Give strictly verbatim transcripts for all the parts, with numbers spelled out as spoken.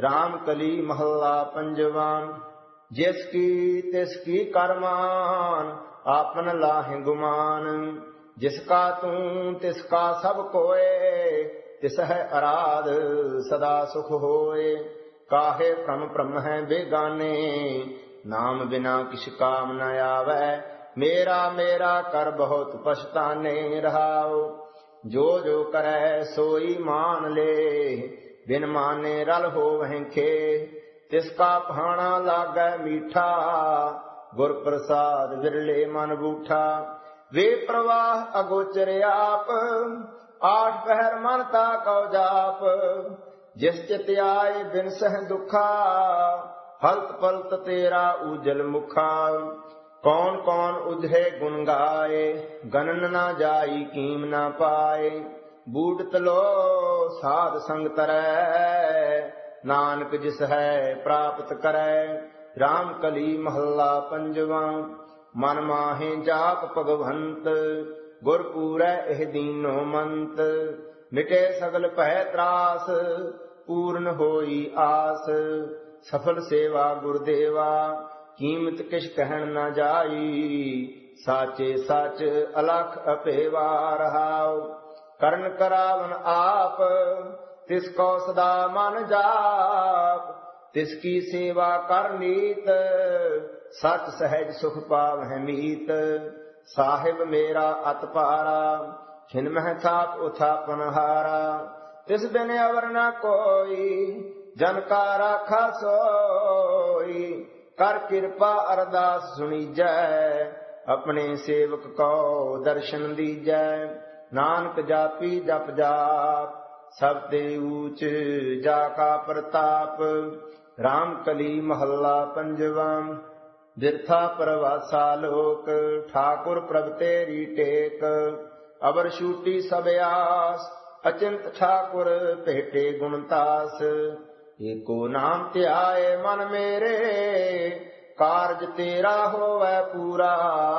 राम कली महला पंजवान। जिसकी तिसकी करमान आपन लाहि गुमान। जिसका तू तिसका सब कोय तिस है आराध सदा सुख होए। काहे भ्रम ब्रह्म है बेगाने नाम बिना किस काम न आवे। मेरा मेरा कर बहुत पछताने रहाओ। जो जो करे सोई मान ले बिन माने रल हो वहखे। तिसका भाना लागे मीठा गुर प्रसाद विरले मन बूठा। वे प्रवाह अगोचर आप आठ पहर मन ताकौ जाप। जिस चित आए बिन सह दुखा हल्त पलत तेरा उजल मुखा। कौन कौन उधे गुण गाए गणन न जाई कीम न पाए। बूढ़ लो साध संग तरੈ नानक जिस है प्राप्त करै। राम कली महला पंजवा। मन माहे जाप भगवंत गुर पूरै एह दीनो मंत। मिटे सगल भय त्रास पूर्ण होई आस। सफल सेवा गुरुदेवा कीमत किश कहन न जाई। साचे सच अलख अपेवा रहाओ। करन करावन आप तिसको सदा मन जाप। तिसकी सेवा कर नीत सच सहज सुख पावह मीत। साहिब मेरा अत पारा खिन मह थाप उथापन हारा। तिस बिन अवर न कोई जन का राखा सोई। कर कृपा अरदास सुनीजै अपने सेवक को दर्शन दीजै। नानक जापी जप जाप सब ते ऊच जाका प्रताप। राम कली महला पंजवा। बिरथा प्रवासा लोक ठाकुर प्रभ तेरी टेक। अबर शूटी सब आस अचिंत ठाकुर भेटे गुणतास। एको नाम ध्याए मन मेरे कारज तेरा होवै पूरा।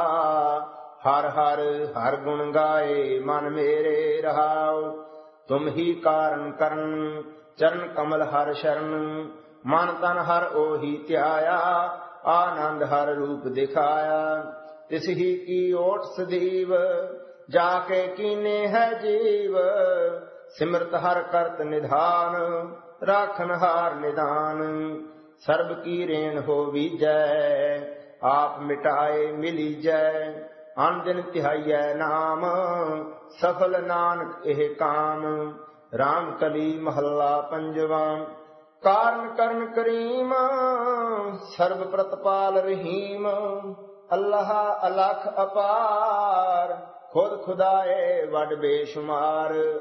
हर हर हर गुण गाए मन मेरे रहाओ। तुम ही कारण करन चरण कमल हर शरण। मन तन हर ओहि त्याया आनंद हर रूप दिखाया। तिस ही की ओट सदीव जाके कीने है जीव। सिमरत हर करत निधान राखन हार निदान। सर्ब की रेण हो बीजै आप मिटाए मिली जय। अन दिन तिहाइयै नाम सफल नानक एह काम। राम कली महला पंजवा। कारण करन करीम सर्ब प्रतपाल रहीम। अल्लाह अलख अपार खुद खुदाए वड बेशुमार।